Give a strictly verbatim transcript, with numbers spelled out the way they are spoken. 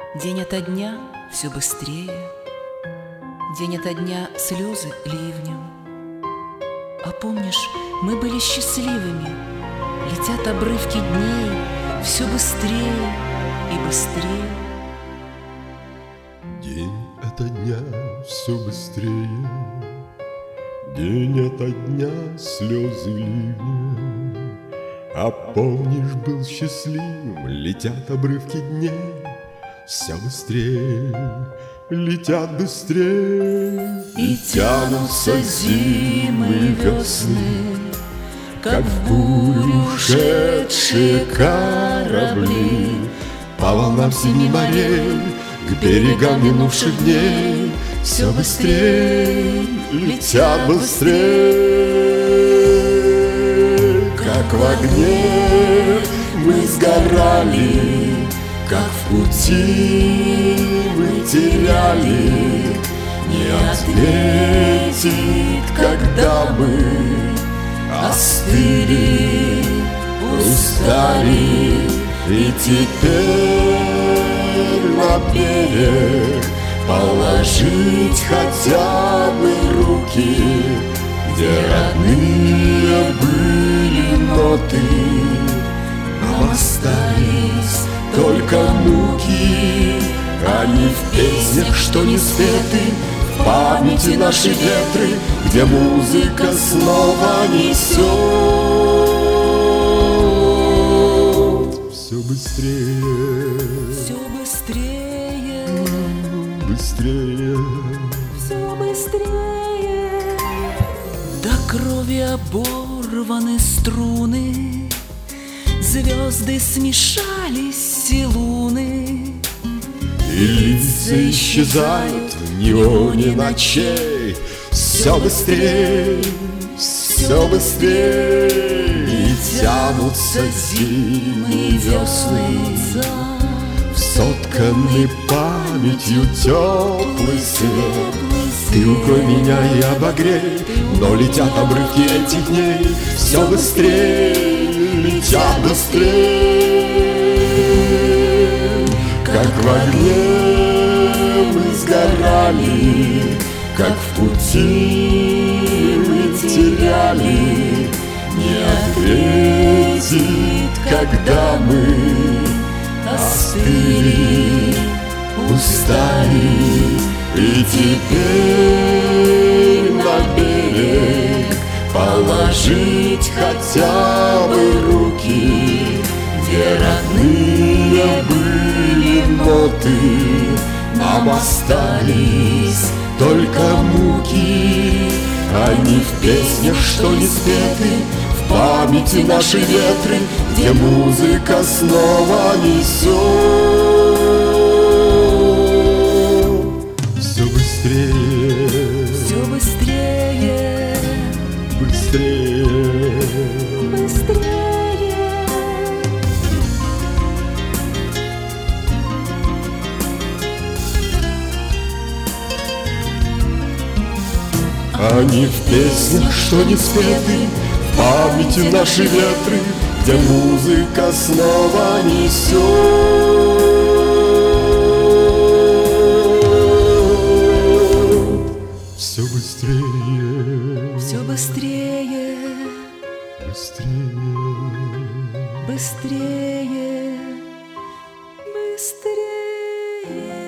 День ото дня все быстрее, день ото дня слезы ливнем. А помнишь, мы были счастливыми, летят обрывки дней все быстрее и быстрее. День ото дня все быстрее, день ото дня слезы ливнем. А помнишь, был счастливым, летят обрывки дней все быстрее, летят быстрее. И тянутся зимы и весны, как в бурю ушедшие корабли, по волнам семи морей, к берегам минувших дней все быстрее, летят быстрее. Как в огне мы сгорали, как в пути мы теряли, не ответит, когда мы остыли, устали, и теперь на берег положить хотя бы руки, где родные были ноты. Нам остались только муки, они в песнях, что не спеты, в памяти наши ветры, где музыка снова несет. Все быстрее, все быстрее, быстрее, все быстрее. До крови оборваны струны, звезды смешались и луны, и лица исчезают в неоне ночей. Все быстрее, все быстрее, и тянутся зимы и весны в сотканный памятью теплый свет. Ты укрой меня и обогрей, но летят обрывки этих дней все быстрее, летят быстрее. Как в огне мы сгорали, как в пути мы теряли, не ответит, когда мы остыли, устали, и теперь на берег положить хотя бы руки, где родные были ноты. Нам остались только муки, они в песнях, что не спеты, в памяти наши ветры, где музыка снова несет. Все быстрее, все быстрее, быстрее, быстрее. они в песнях, что не спеты, в памяти наши ветры, где музыка снова несет. Все быстрее, Все быстрее, быстрее, быстрее, быстрее.